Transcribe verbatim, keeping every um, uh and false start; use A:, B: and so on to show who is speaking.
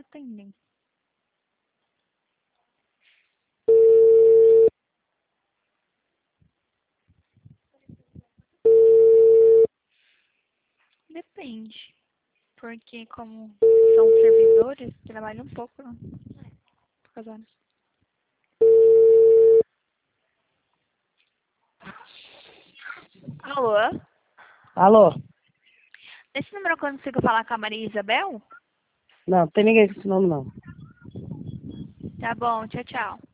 A: atendem. Depende. Porque como são servidores, trabalham um pouco, né? Poucas horas. Alô?
B: Alô?
A: Nesse número eu consigo falar com a Maria Isabel?
B: Não, tem ninguém com esse nome não.
A: Tá bom, tchau, tchau.